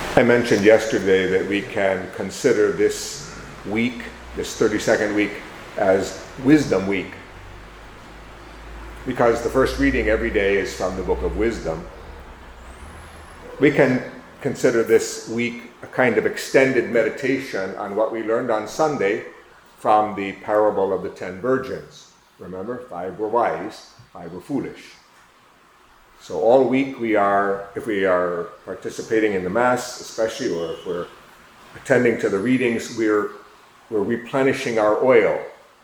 I mentioned yesterday that we can consider this week, this 32nd week, as Wisdom Week. Because the first reading every day is from the book of Wisdom. We can consider this week a kind of extended meditation on what we learned on Sunday from the parable of the 10 virgins. Remember, 5 were wise, 5 were foolish. So all week if we are participating in the Mass especially, or if we're attending to the readings, we're replenishing our oil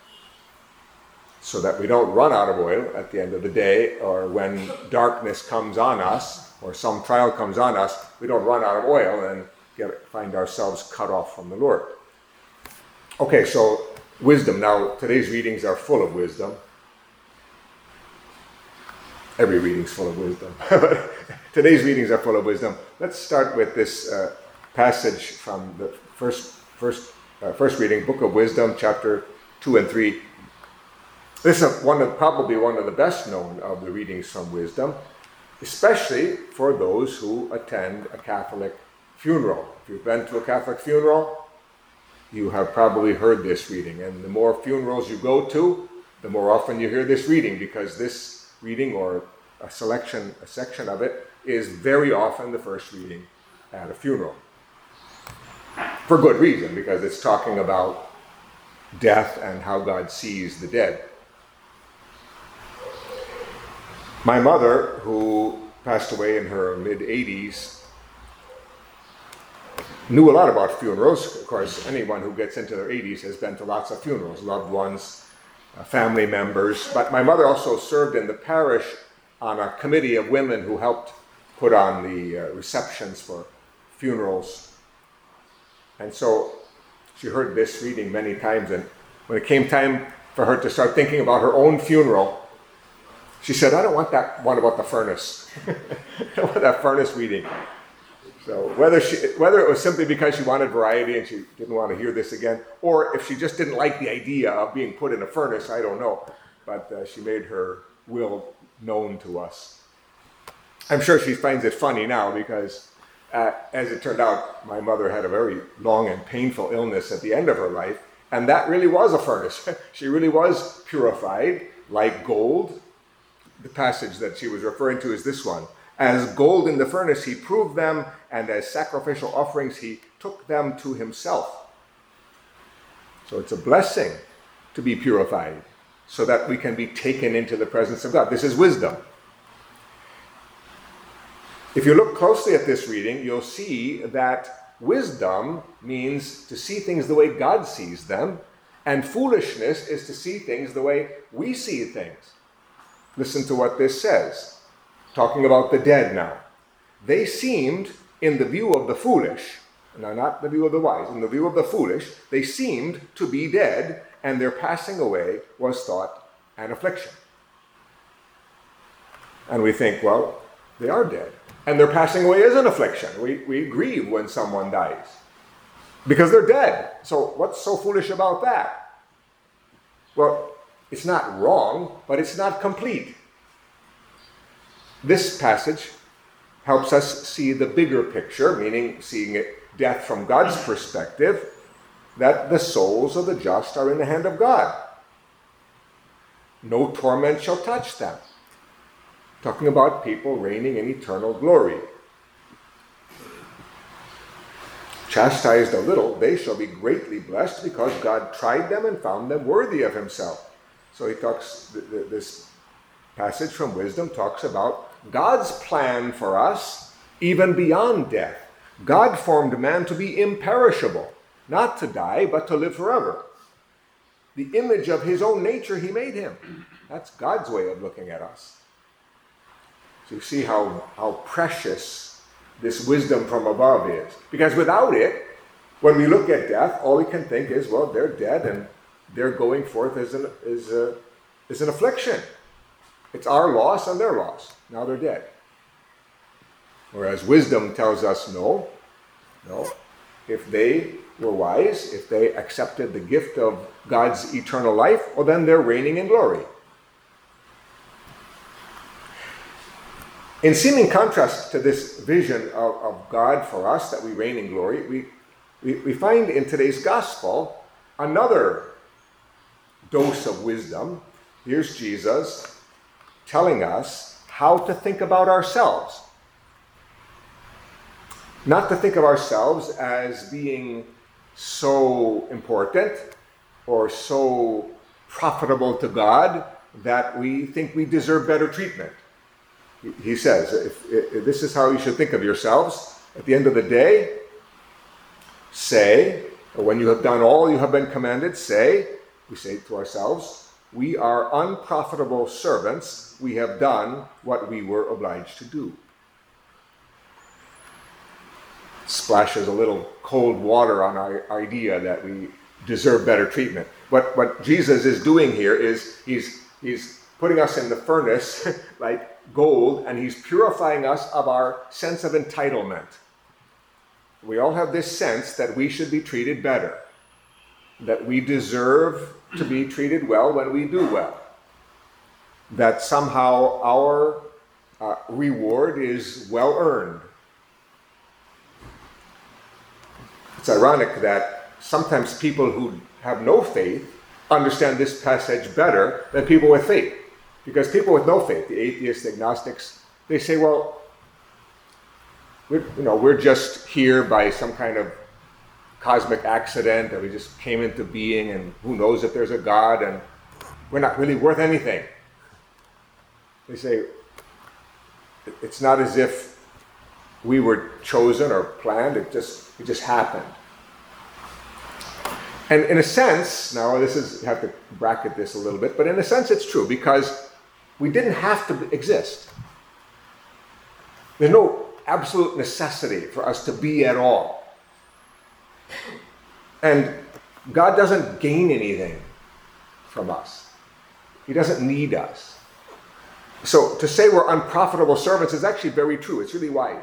so that we don't run out of oil at the end of the day, or when darkness comes on us or some trial comes on us, we don't run out of oil and find ourselves cut off from the Lord. Okay, so wisdom. Now, today's readings are full of wisdom. Every reading's full of wisdom. But today's readings are full of wisdom. Let's start with this passage from the first reading, Book of Wisdom, chapter 2 and 3. This is probably one of the best known of the readings from Wisdom, especially for those who attend a Catholic funeral. If you've been to a Catholic funeral, you have probably heard this reading. And the more funerals you go to, the more often you hear this reading, because this reading, or a section of it, is very often the first reading at a funeral. For good reason, because it's talking about death and how God sees the dead. My mother, who passed away in her mid-80s, knew a lot about funerals. Of course, anyone who gets into their 80s has been to lots of funerals, loved ones, family members. But my mother also served in the parish on a committee of women who helped put on the receptions for funerals. And so she heard this reading many times, and when it came time for her to start thinking about her own funeral, she said, I don't want that one about the furnace. I don't want that furnace reading. So whether it was simply because she wanted variety and she didn't want to hear this again, or if she just didn't like the idea of being put in a furnace, I don't know. But she made her will known to us. I'm sure she finds it funny now because, as it turned out, my mother had a very long and painful illness at the end of her life, and that really was a furnace. She really was purified like gold. The passage that she was referring to is this one. As gold in the furnace, he proved them, and as sacrificial offerings, he took them to himself. So it's a blessing to be purified so that we can be taken into the presence of God. This is wisdom. If you look closely at this reading, you'll see that wisdom means to see things the way God sees them, and foolishness is to see things the way we see things. Listen to what this says. Talking about the dead now. They seemed, in the view of the foolish, now not the view of the wise, in the view of the foolish, they seemed to be dead, and their passing away was thought an affliction. And we think, well, they are dead. And their passing away is an affliction. We grieve when someone dies because they're dead. So what's so foolish about that? Well, it's not wrong, but it's not complete. This passage helps us see the bigger picture, meaning seeing death from God's perspective, that the souls of the just are in the hand of God. No torment shall touch them. Talking about people reigning in eternal glory. Chastised a little, they shall be greatly blessed, because God tried them and found them worthy of himself. So he talks, this passage from Wisdom talks about God's plan for us, even beyond death. God formed man to be imperishable, not to die, but to live forever. The image of his own nature, he made him. That's God's way of looking at us. So you see how precious this wisdom from above is. Because without it, when we look at death, all we can think is, well, they're dead and they're going forth as an affliction. It's our loss and their loss. Now they're dead. Whereas wisdom tells us, no. If they were wise, if they accepted the gift of God's eternal life, well, then they're reigning in glory. In seeming contrast to this vision of God for us, that we reign in glory, we find in today's gospel another dose of wisdom. Here's Jesus telling us how to think about ourselves. Not to think of ourselves as being so important or so profitable to God that we think we deserve better treatment. He says, if this is how you should think of yourselves, at the end of the day, say, or when you have done all you have been commanded, say, we say to ourselves, we are unprofitable servants, we have done what we were obliged to do. Splashes a little cold water on our idea that we deserve better treatment. What Jesus is doing here is he's putting us in the furnace like gold, and he's purifying us of our sense of entitlement. We all have this sense that we should be treated better, that we deserve to be treated well when we do well, that somehow our reward is well earned. It's ironic that sometimes people who have no faith understand this passage better than people with faith. Because people with no faith, the atheists, the agnostics, they say, well, we're just here by some kind of cosmic accident, and we just came into being, and who knows if there's a God, and we're not really worth anything. They say, it's not as if we were chosen or planned, it just happened. And in a sense, now you have to bracket this a little bit, but in a sense it's true, because we didn't have to exist. There's no absolute necessity for us to be at all. And God doesn't gain anything from us. He doesn't need us. So to say we're unprofitable servants is actually very true. It's really wise.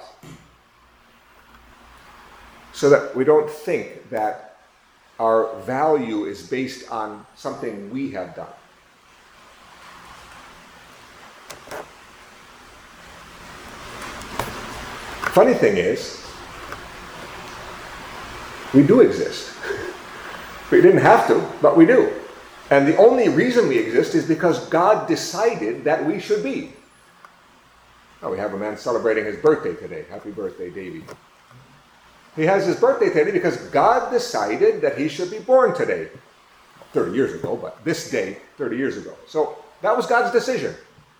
So that we don't think that our value is based on something we have done. Funny thing is, we do exist. We didn't have to, but we do. And the only reason we exist is because God decided that we should be. Now we have a man celebrating his birthday today. Happy birthday, Davey. He has his birthday today because God decided that he should be born today. 30 years ago, but this day, 30 years ago. So that was God's decision.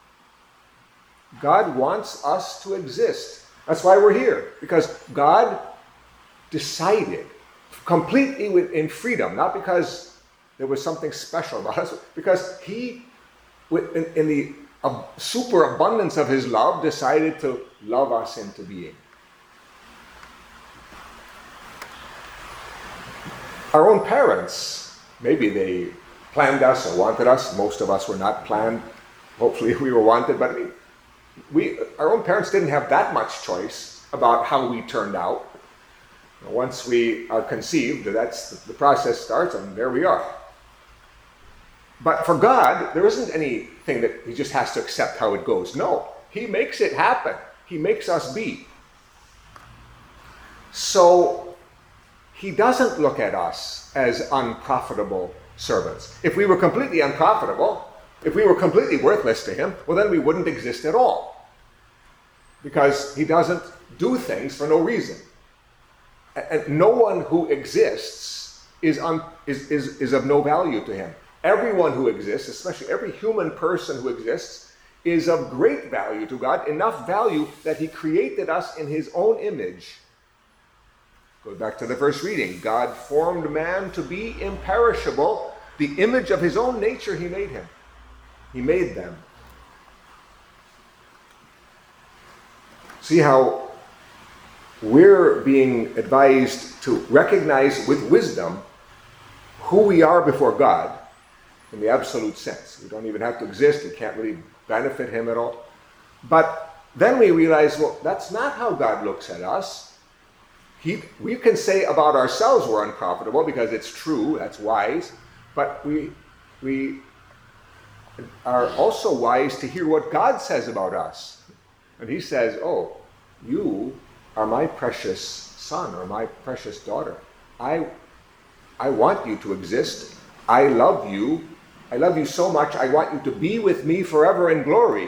God wants us to exist. That's why we're here, because God decided completely in freedom, not because there was something special about us, because he, in the superabundance of his love, decided to love us into being. Our own parents, maybe they planned us or wanted us. Most of us were not planned. Hopefully we were wanted, but our own parents didn't have that much choice about how we turned out. Once we are conceived, the process starts, and there we are. But for God, there isn't anything that he just has to accept how it goes. No, he makes it happen. He makes us be. So he doesn't look at us as unprofitable servants. If we were completely unprofitable, if we were completely worthless to him, well, then we wouldn't exist at all. Because he doesn't do things for no reason. And no one who exists is of no value to him. Everyone who exists, especially every human person who exists, is of great value to God, enough value that he created us in his own image. Go back to the first reading. God formed man to be imperishable. The image of his own nature he made him. He made them. See how we're being advised to recognize with wisdom who we are before God in the absolute sense. We don't even have to exist. We can't really benefit him at all. But then we realize, well, that's not how God looks at us. We can say about ourselves we're unprofitable because it's true, that's wise, but we are also wise to hear what God says about us. And he says, oh, you are my precious son or my precious daughter. I want you to exist. I love you. I love you so much. I want you to be with me forever in glory.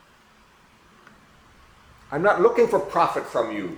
I'm not looking for profit from you.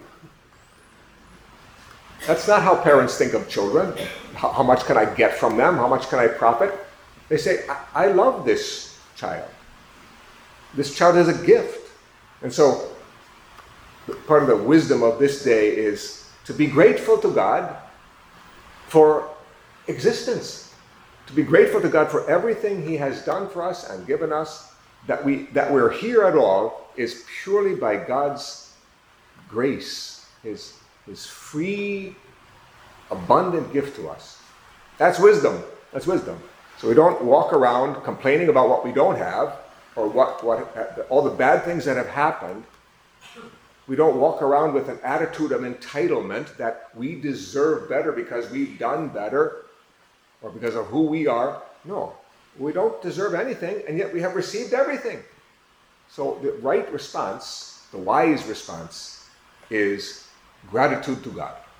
That's not how parents think of children. How much can I get from them? How much can I profit? They say, I love this child. This child is a gift. And so part of the wisdom of this day is to be grateful to God for existence. To be grateful to God for everything he has done for us and given us. That we're here at all is purely by God's grace, his free, abundant gift to us. That's wisdom. That's wisdom. So we don't walk around complaining about what we don't have, or what all the bad things that have happened. We don't walk around with an attitude of entitlement that we deserve better because we've done better, or because of who we are. No, we don't deserve anything, and yet we have received everything. So the right response, the wise response, is gratitude to God.